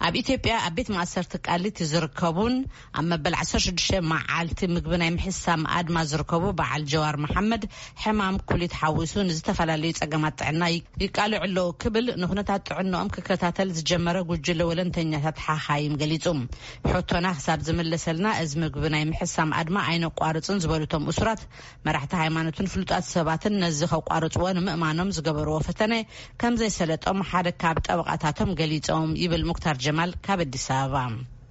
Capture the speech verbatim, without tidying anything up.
ኣብ ኢትዮጵያ ኣቤት ማእሰርት ቃሊት ዝርከቡን ኣብ መበል ዓሰርተ ሽዱሽተ መዓልቲ ምግቢ ናይ ምሕሳም ኣድማ ዝርከቡ በዓል ጀዋር መሐመድ ሕማም ኩሊት ሓዊሱ ንዝተፈላለዩ ጸገማት ጥዕና ይቃልዑ ክብል ንኹነታት ጥዕናኦም ክከታተል ዝጀመረ ጉጅለ ወለንተኛታት ሓሓይም ገሊጹ ሕቶና ክሳብ ዝመለሰልና እዚ ምግቢ ናይ ምሕሳም ኣድማ ኣይነቋርጽን ዝበሉቶም እሱራት መራሕቲ ሃይማኖትን ፍሉጣት ሰባትን ነዚ ከቋርጽዎ ንምእማኖም ዝገበርዎ ፈተነ ከም ዘይሰለጦም ሓደ ካብ ጠበቃታቶም ገሊጾም ይብል ሙክታር ጀማል ካብ አዲስ አበባ